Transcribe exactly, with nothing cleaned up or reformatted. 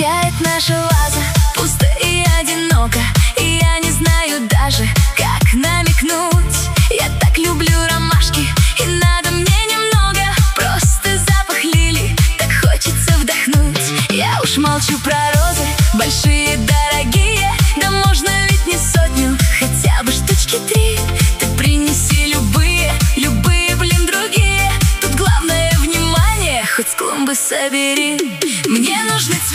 встречает наша ваза, пусто и одиноко, и я не знаю даже, как намекнуть. Я так люблю ромашки, и надо мне немного, просто запах лилий, так хочется вдохнуть. Я уж молчу про розы, большие, дорогие, да можно ведь не сотню, хотя бы штучки три. Ты принеси любые, любые, блин, другие. Тут главное внимание, хоть с клумбы собери. Мне нужны